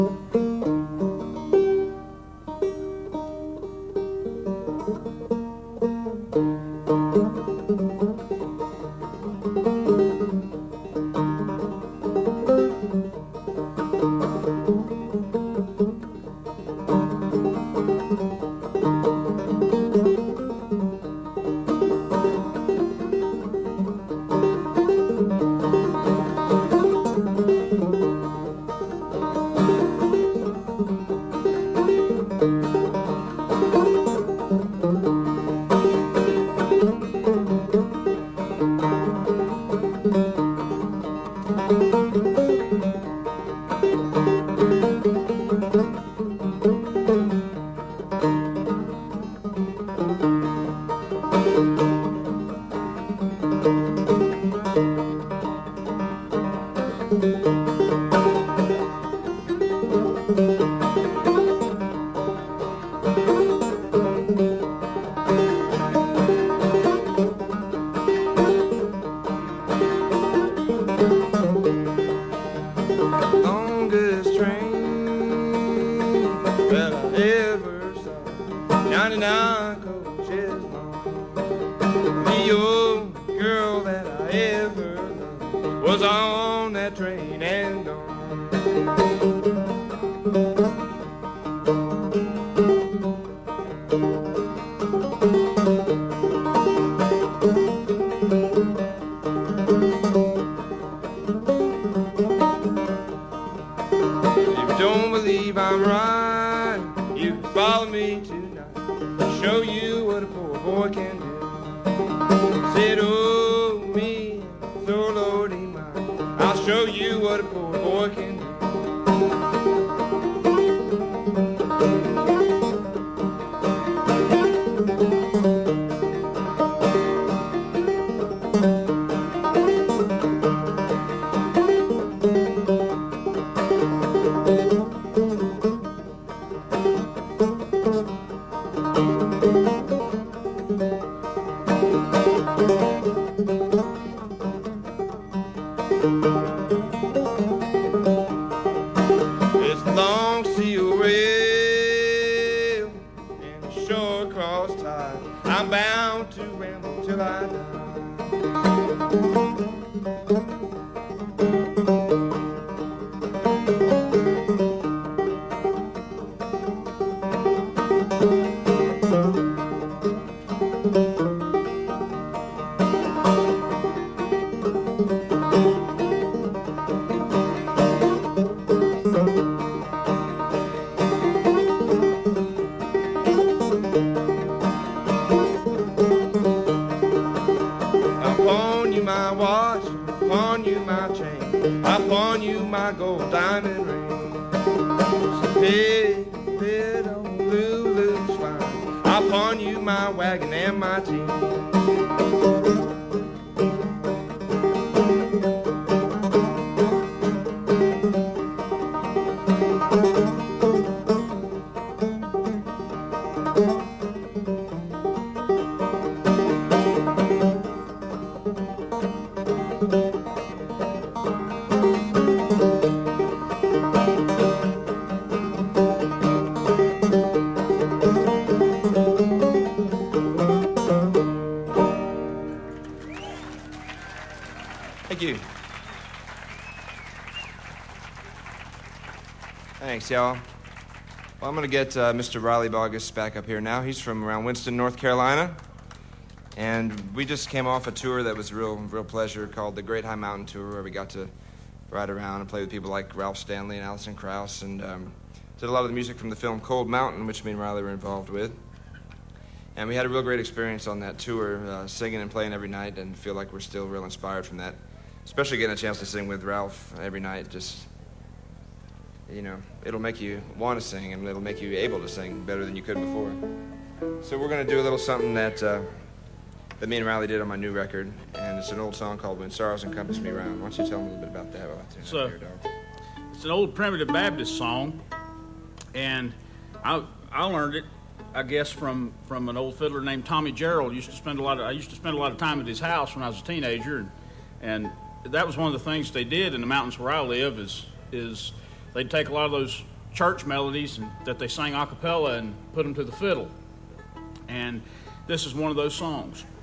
Longest train that I ever saw, 99 coaches long. The old girl that I ever loved was on that train and gone. Don't believe I'm right, you can follow me tonight. I'll show you what a poor boy can do. Said, oh, me, so Lordy mine. I'll show you what a poor boy can do. It's long steel rail and a short cross tie. I'm bound to ramble till I die. Upon you my watch, upon you my chain, upon you my gold diamond ring. So pay, don't lose fine. Upon you my wagon and my team. Thank you. Thanks, y'all. Well, I'm going to get Mr. Riley Bogus back up here now. He's from around Winston, North Carolina. And we just came off a tour that was a real pleasure called the Great High Mountain Tour, where we got to ride around and play with people like Ralph Stanley and Alison Krauss, and did a lot of the music from the film Cold Mountain, which me and Riley were involved with. And we had a real great experience on that tour, singing and playing every night, and feel like we're still real inspired from that. Especially getting a chance to sing with Ralph every night, just, you know, it'll make you want to sing, and it'll make you able to sing better than you could before. So we're going to do a little something that me and Riley did on my new record, and it's an old song called When Sorrows Encompass Me Round. Why don't you tell them a little bit about that? It's an old primitive Baptist song, and I learned it, I guess, from an old fiddler named Tommy Gerald. I used to spend a lot of time at his house when I was a teenager, and that was one of the things they did in the mountains where I live is they'd take a lot of those church melodies that they sang a cappella and put them to the fiddle. And this is one of those songs.